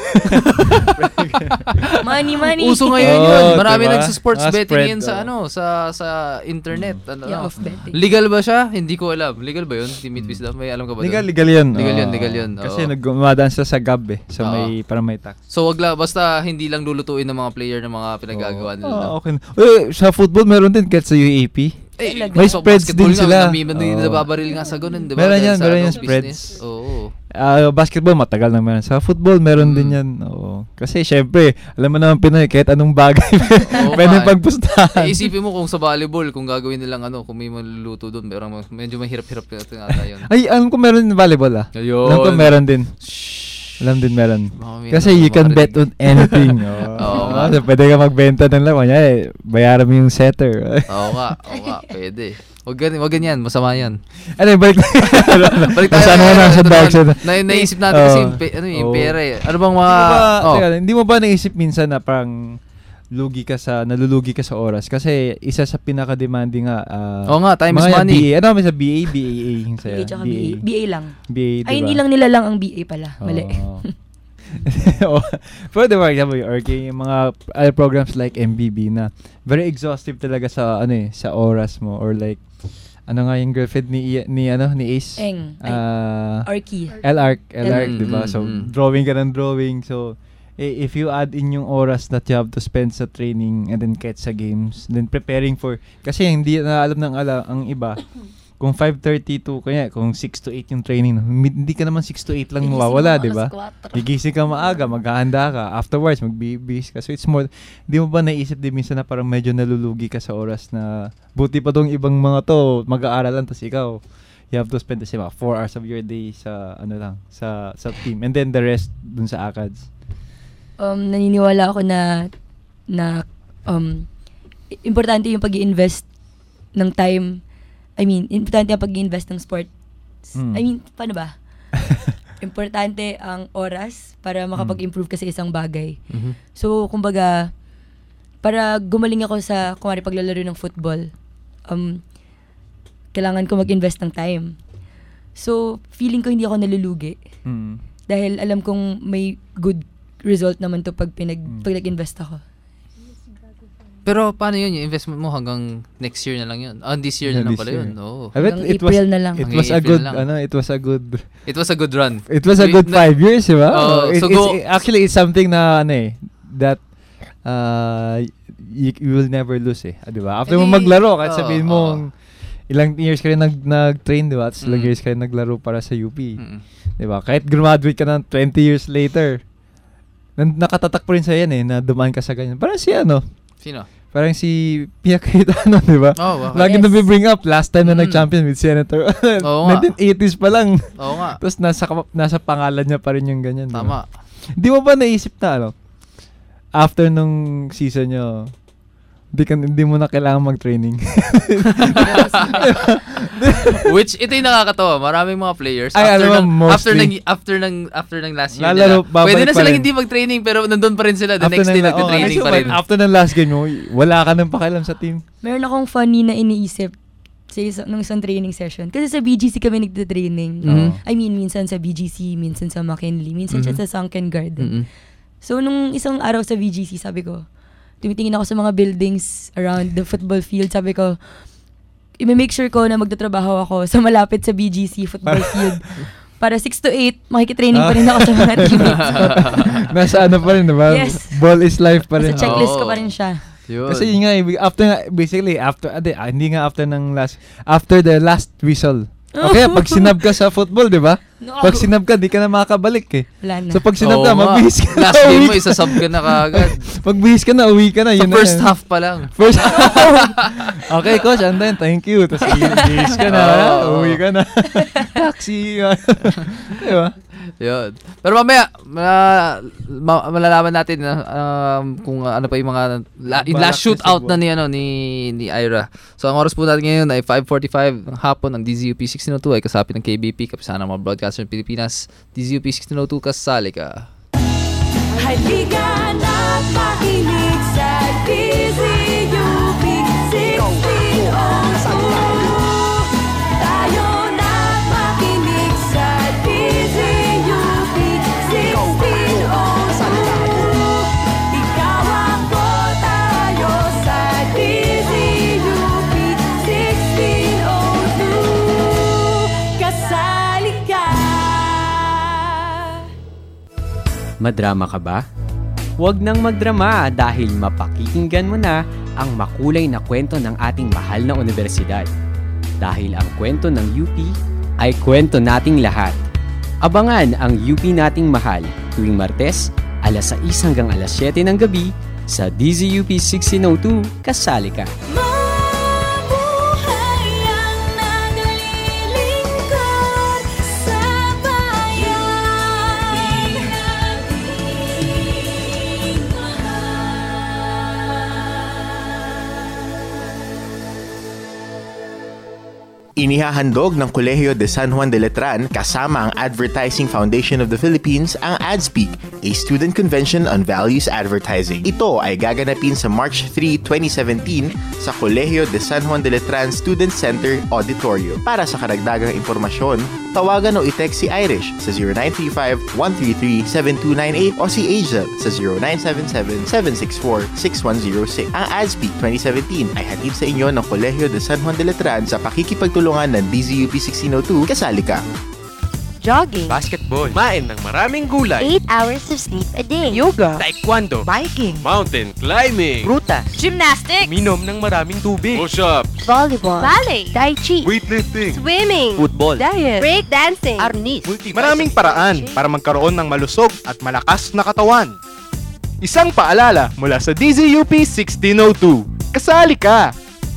money. Uso ngayon yun. Marami nagsa-sports betting yun sa internet. Off betting. Legal ba siya? Hindi ko alam. Legal ba yun? Team Wisdom, may alam ka ba doon? Legal yun. Legal yun. Kasi nagmadaan sa GAB So para may tax. So basta hindi lang lulutuin ng mga player ng mga pinagagawa nila. Okay. Sa football meron din kahit sa UAP. May spreads din sila. May nababaril nga sa ganun, di ba? Meron yan spreads. Oo. Basketball, matagal na meron. Sa football, meron din yan. Oo. Kasi, syempre, alam mo naman Pinoy, kahit anong bagay, pwede pagpustahan. Isipin mo kung sa volleyball, kung gagawin nilang kung may maluluto doon, pero medyo mahirap-hirap na yun. Ay, alam ko meron din volleyball Ayun. Alam ko meron din. Meron. Kasi you can bet on anything. So, pwede ka magbenta ng lang. Bayaran mo yung setter. Oo nga, pwede. Wag ganyan, masama yan. Balik tayo. Saan mo na sa bag? Naisip natin kasi yung pera eh. Ano bang mga... Hindi mo ba naisip minsan na parang nalulugi ka sa oras? Kasi isa sa pinaka-demanding time is money. BA. Ano sa BA? BAA. BA lang. BA, diba? Ay, hindi lang nila lang ang BA pala. Mali. For the work, yung mga programs like MBB na very exhaustive talaga sa sa oras mo, or like yung girlfriend ni Ace? Arky. L-Arc, diba? So, drawing ka ng drawing. So, if you add in yung oras that you have to spend sa training and then kahit sa games, then preparing for, kasi hindi na alam ang iba, kung 5:30 to, kung 6 to 8 yung training, hindi ka naman 6 to 8 lang mawawala, di ba? Gigising ka maaga, maghahanda ka, afterwards, magbibis ka. So it's more, di mo ba naisip din minsan na parang medyo nalulugi ka sa oras na, buti pa tong ibang mga to, mag-aaralan, tas ikaw, you have to spend 4 hours of your day sa, sa team. And then the rest dun sa ACADS. Naniniwala ako na importante yung pag-i-invest ng time. Importante ang pag-i-invest ng sports. Paano ba? Importante ang oras para makapag-improve ka sa isang bagay. So, kumbaga, para gumaling ako sa, kumari paglalaro ng football, kailangan ko mag-invest ng time. So, feeling ko hindi ako nalulugi. Dahil alam kong may good result naman to pag nag-invest ako. Pero paano yun? Yung investment mo hanggang next year na lang yun? This year na lang pala yun. Hanggang April na lang. It was a good run. It was a good 5 years, diba? Actually, it's something na that you will never lose diba? After mo maglaro, kahit sabihin mo ilang years ka rin nag-train, diba? At ilang years ka rin naglaro para sa UP. Diba? Kahit graduate ka ng 20 years later, nakatatak pa rin sa yan na dumaan ka sa ganyan. Parang si Sino? Parang si Pia Cayetano, di ba? Lagi na bring up, last time na nag-champion with Senator. 1980s pa lang. Oo nga. Tapos nasa pangalan niya pa rin yung ganyan. Tama. Di mo ba naisip na, after nung season nyo, hindi mo na kailangan mag-training? Which, ito yung nakakatawa. Maraming mga players, after ng last year nila, pwede na silang hindi mag-training, pero nandun pa rin sila. The next day, nag-training pa rin. After ng last game mo, wala ka nang pakialam sa team. Meron akong funny na iniisip nung isang training session. Kasi sa BGC kami nagte-training. Minsan sa BGC, minsan sa McKinley, minsan sa Sunken Garden. So, nung isang araw sa BGC, sabi ko, tumitingin ako sa mga buildings around the football field. Sabi ko, i-make sure ko na magtatrabaho ako sa malapit sa BGC football field. Para 6 to 8, makikitraining pa rin ako sa mga teammates ko. Nasa pa rin, diba? Yes. Ball is life pa rin. Sa checklist ko pa rin siya. Yun. Kasi yun nga, after the last whistle. Okay, pag sinab ka sa football, di ba? Pag sinab ka, di ka na makakabalik Wala na. So pag sinab ka, magbihis ka na. Last game mo, isasab ka na kaagad. Magbihis ka na, uwi ka na. Sa first half pa lang. Okay, coach, and then, thank you. Tapos bihis ka na, uwi ka na. Taxi. Di ba? Yun. Pero mamaya, malalaman natin kung ano pa yung mga last shootout na ni Ira. So, ang oras po natin ngayon ay 5:45 ng hapon. Ang DZUP 1602 ay kasapit ng KBP, kapisahan ng mga broadcaster ng Pilipinas. DZUP 1602, kasali ka. Halika na't makinig sa DZUP 1602. Tayo na't makinig sa DZUP 1602. Ikaw ako, tayo sa DZUP 1602. Kasali ka. Madrama ka ba? Huwag nang magdrama dahil mapakikinggan mo na ang makulay na kwento ng ating mahal na universidad. Dahil ang kwento ng UP ay kwento nating lahat. Abangan ang UP nating mahal tuwing Martes, alas 6 hanggang alas 7 ng gabi sa DZUP 1602, kasali ka. Inihahandog ng Kolehiyo de San Juan de Letran kasama ang Advertising Foundation of the Philippines ang AdSpeak, a student convention on values advertising. Ito ay gaganapin sa March 3, 2017 sa Kolehiyo de San Juan de Letran Student Center Auditorium. Para sa karagdagang impormasyon, tawagan o i-text si Irish sa 0935-133-7298 o si Asia sa 0977-764-6106. Ang AdSpeak 2017 ay hatid sa inyo ng Kolehiyo de San Juan de Letran sa pakikipagtulungan ng DZUP 1602, kasali ka. Jogging, basketball, kumain ng maraming gulay, 8 hours of sleep a day, yoga, taekwondo, biking, mountain climbing, rutas, gymnastics, minom ng maraming tubig, push-ups, volleyball, ballet, tai chi, weightlifting, swimming, football, diet, break dancing, arnis. Maraming paraan para magkaroon ng malusog at malakas na katawan. Isang paalala mula sa DZUP 1602. Kasali ka!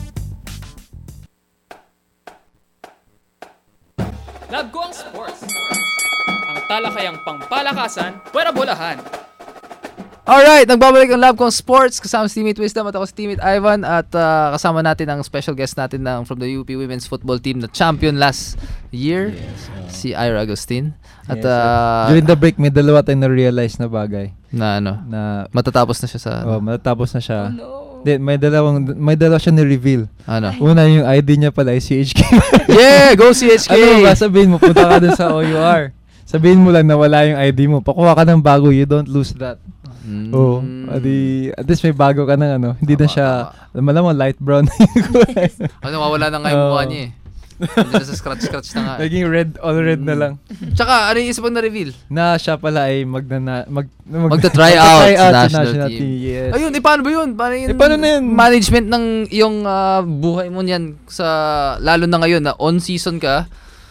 Love ko ang sports. Ang talakayang pangpalakasan, pwera bolahan. Alright, nagbabalik ang Love ko ang sports kasama si Teammate Wisdom at ako si Teammate Ivan at kasama natin ang special guest natin from the UP Women's Football Team na champion last year, si Ira Agustin. At during the break may dalawa tayong na-realize na bagay. Na matatapos na siya sa matatapos na siya. Oh, no. Then, may dalawa siya ni-reveal. Ano? Una, yung ID niya pala ay CHK. Yeah! Go CHK! Ano ba? Sabihin mo, punta ka dun sa OUR. Sabihin mo lang na wala yung ID mo. Pakuha ka ng bago, you don't lose that. Oo. At least may bago ka ng Hindi na siya, malamang light brown. Mawala na nga yung mukha niya eh. Hindi na sa scratch na nga. Naging red, all red na lang. Tsaka, ano yung isa pang na-reveal? Na siya pala ay magta-try out sa national team. Yes. Ayun, paano ba yun? Paano na yun? Management ng iyong buhay mo niyan lalo na ngayon na on-season ka,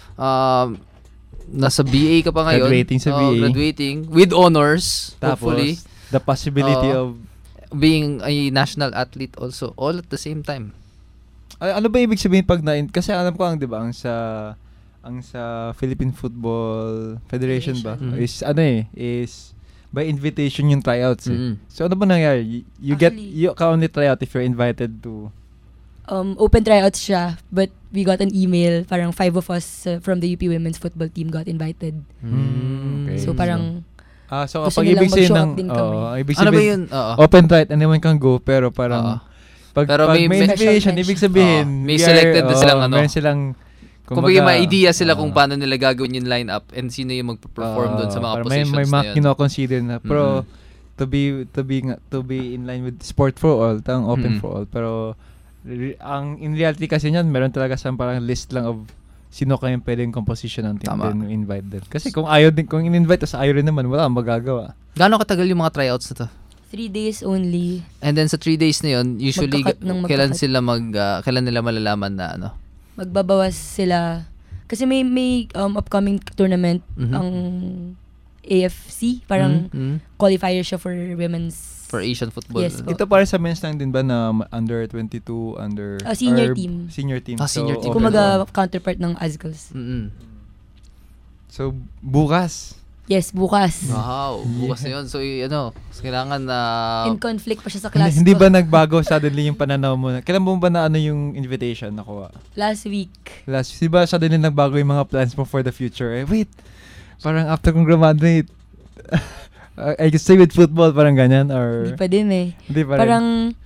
nasa BA ka pa ngayon. Graduating sa BA. Graduating with honors, tapos, hopefully. The possibility of being a national athlete also, all at the same time. Ano ba ibig sabihin pag kasi alam ko di ba ang sa Philippine Football Federation ba is by invitation yung tryouts So ano ba nangyari? You can only try out if you're invited to open tryouts siya, but we got an email, parang 5 of us from the UP Women's Football Team got invited. Okay. So parang so kapag ibig sabihin ano ba yun? Open tryout, anyone can go, pero parang pag may invitation, ibig sabihin may selected na silang meron silang kung may idea sila kung paano nila gagawin yung lineup and sino yung magpe-perform doon sa mga positions may na yun. May consider na. Pero to be in line with sport for all, open for all. Pero in reality kasi niyan, meron talaga sa parang list lang of sino kayong pwedeng composition ng team din invite din. Kasi kung in-invite tas ayaw rin naman, wala kang magagawa. Gaano katagal yung mga tryouts na to? 3 days only. And then sa 3 days na yun, usually kailan nila malalaman na magbabawas sila kasi may upcoming tournament ang AFC, parang qualifier siya for women's for Asian football. Yes, ito para sa men's lang din ba na under 22, under senior team. Senior team. Senior team. Kumaga counterpart ng ASGLs. So bukas Yes, bukas. Wow, bukas na yun. So, kailangan na... In conflict pa siya sa class Hindi ko. ba nagbago suddenly yung pananaw mo? Kailan mo ba na yung invitation nakuha? Last week. Di ba suddenly nagbago yung mga plans mo for the future? Wait, parang after kong graduate, I can stay with football, parang ganyan? Or... Hindi pa din eh. Hindi pa rin. Parang,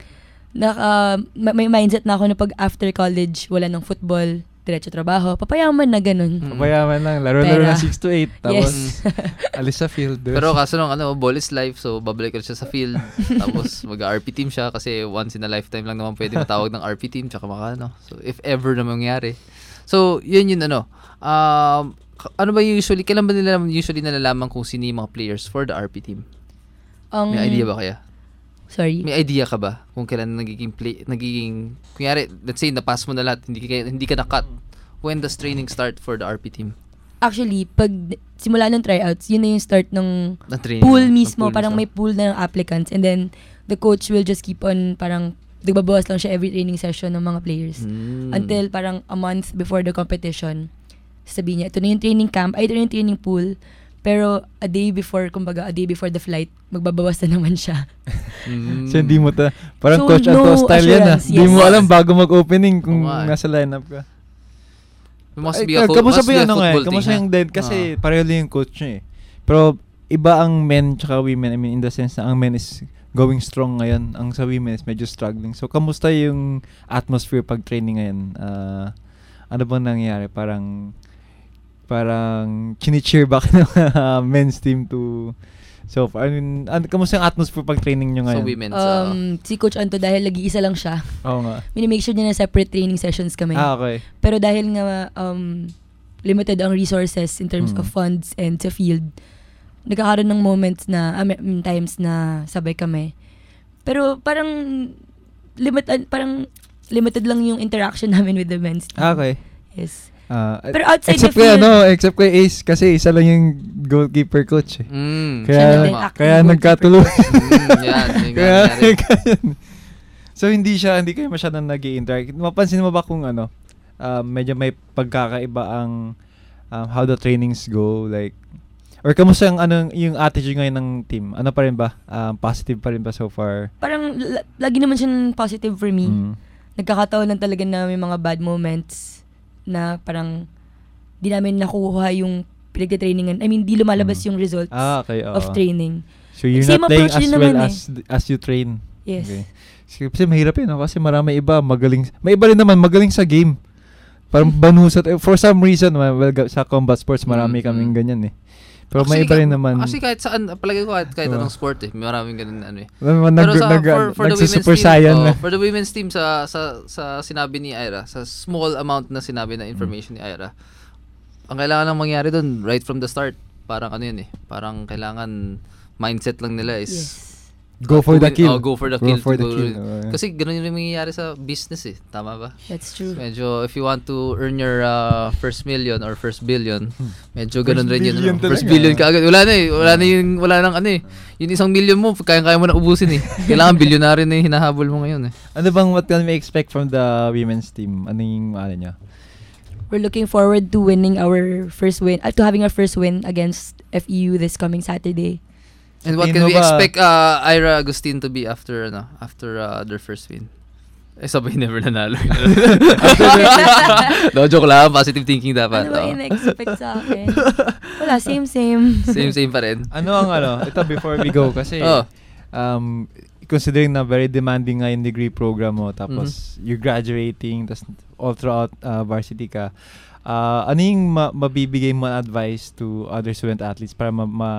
may mindset na ako na pag after college, wala ng football, diretso trabaho, papayaman na ganun. Papayaman lang, laro-laro na 6 to 8, tapos alis sa field. Pero kaso nung ball is life, so babalik ko siya sa field, tapos mag-RP team siya kasi once in a lifetime lang naman pwede matawag ng RP team, tsaka So if ever na mangyari. So yun ano ba usually, kailan ba nila usually nalalaman kung sino yung mga players for the RP team? May idea ba kaya? Sorry? May idea ka ba kung kailan nagiging kunyari, let's say napass mo na lahat, hindi ka na-cut. When does training start for the RP team? Actually, pag simula ng tryouts, yun na yung start ng training, pool mismo. Parang may pool na ng applicants, and then the coach will just keep on parang nagbabawas lang siya every training session ng mga players. Until parang a month before the competition, sabihin niya, ito na yung training camp, ito na yung training pool. Pero a day before the flight, magbabawas na naman siya. So hindi mo parang coach Anto style yan ah. Hindi mo alam bago mag-opening kung nasa lineup ka. Kamusta ba yun ngayon? Kamusta yung dead? Kasi pareho lang yung coach niya eh. Pero iba ang men tsaka women. I mean, in the sense na ang men is going strong ngayon. Ang sa women is medyo struggling. So kamusta yung atmosphere pag training ngayon? Ano bang nangyayari? Parang chini-cheer back ng men's team to so far. I mean, kamusta yung atmosphere pag training nyo ngayon? So women si Coach Anto dahil lagi-isa lang siya. Oo nga. Minimake sure niya na separate training sessions kami. Okay. Pero dahil nga limited ang resources in terms of funds and sa field, nagkakaroon ng moments na times na sabay kami. Pero parang limited lang yung interaction namin with the men's team. Okay. Yes. Pero outside except the field, except kay Ace kasi isa lang yung goalkeeper coach eh. Kaya nagkatulungan. Kaya so hindi kayo masyadong nag-i-interact. Mapansin mo ba kung medyo may pagkakaiba ang how the trainings go, like, or kamusta yung attitude ngayon ng team? Ano pa rin ba? Positive pa rin ba so far? Parang lagi naman siyang positive for me. Nagkakataon lang talaga na may mga bad moments na parang di namin nakuha yung pinagte-trainingan. I mean, di lumalabas yung results of training. So you're not playing as well as you train. Yes. Okay. Kasi mahirap yun, kasi marami iba magaling. May iba rin naman magaling sa game. Parang banhusat. For some reason, sa combat sports, marami kaming ganyan eh. Pero may iba rin naman. Actually, kahit saan, palagi ko kahit anong sport eh. Maraming ganun eh. Pero for the women's team, for the women's team, sa sinabi ni Ira, sa small amount na sinabi na information ni Ira, ang kailangan lang mangyari dun, right from the start, parang yun eh. Parang kailangan mindset lang nila is go for the kill. Go for the kill. Kasi ganun yung nangyayari sa business eh. Tama ba? That's true. Medyo if you want to earn your first million or first billion, medyo ganun rin yun. First billion ka agad. Wala nang yung 1 million mo, kaya mo na ubusin eh. Kailangan bilyonaryo na yung hinahabol mo ngayon eh. Ano bang what can we expect from the women's team? Ano yung niya? We're looking forward to winning our first win, to having our first win against FEU this coming Saturday. And what can we expect Ira Agustin to be after their first win? Sabay never nanalo. No, joke lang. Positive thinking dapat. Ano ba in-expect sa akin? Wala, same. Same pa rin. Ito before we go kasi considering na very demanding nga yung degree program mo, tapos you're graduating, tapos all throughout varsity ka, ano yung mabibigay mo advice to other student athletes para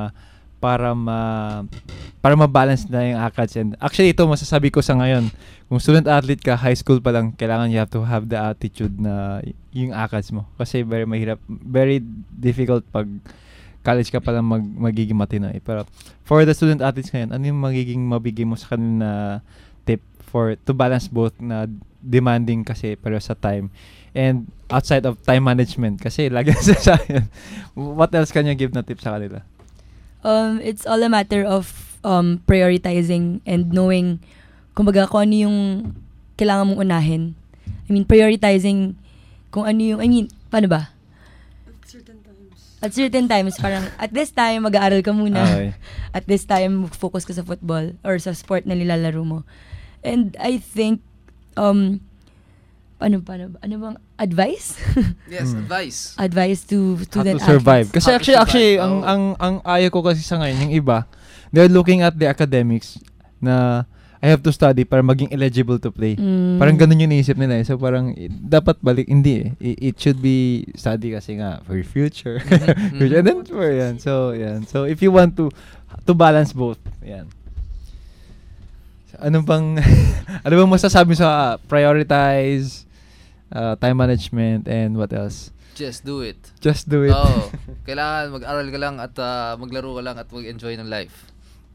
ma-balance na yung ACADS? And actually ito masasabi ko sa ngayon, kung student athlete ka, high school pa lang, kailangan you have to have the attitude na yung ACADS mo, kasi very mahirap, very difficult pag college ka pa lang magiging matino eh. Pero for the student athletes ngayon, ano yung mabigay mo sa kanila na tip to balance both na demanding kasi pero sa time and outside of time management, kasi lagi sa akin, what else can you give na tip sa kanila? It's all a matter of prioritizing and knowing kumbaga kung ano yung kailangan mong unahin. I mean, prioritizing kung ano yung, paano ba? At certain times, parang, at this time, mag-aaral ka muna. Okay. At this time, focus ka sa football or sa sport na nilalaro mo. And I think, ano bang advice? Yes, advice. Advice to student how to survive. athletes. Kasi actually, ang ayaw ko kasi sa ngayon, yung iba, they're looking at the academics na I have to study para maging eligible to play. Parang ganun yung naisip nila. So parang dapat balik. Hindi It should be study kasi nga for your future. And then for yan. So yan. So if you want to balance both. Yan. So, ano bang masasabi sa prioritize, time management, and what else? Just do it. Just do it. Oo. Kailangan mag-aral ka lang at maglaro ka lang at mag-enjoy ng life.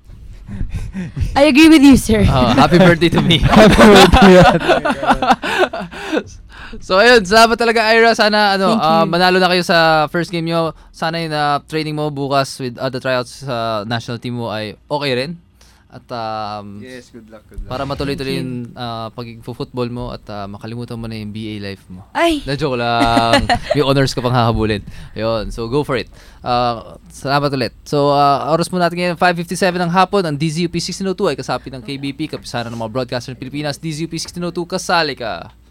I agree with you, sir. Happy birthday to me. Happy birthday. So ayun, salamat talaga Ira. Sana manalo na kayo sa first game nyo. Sana yung training mo bukas with other tryouts sa national team mo ay okay rin. At yes, good luck. Para matuloy-tuloy yung pag-football mo at makalimutan mo na yung BA life mo. Ay! Na-joke lang. May honors ka pang hahabulin. Ayun, so go for it. Salamat ulit. So, oras mo natin ngayon, 5:57 ng hapon. Ang DZUP 1602 ay kasapi ng KBP, kapisanan ng mga broadcaster ng Pilipinas. DZUP 1602, kasali ka.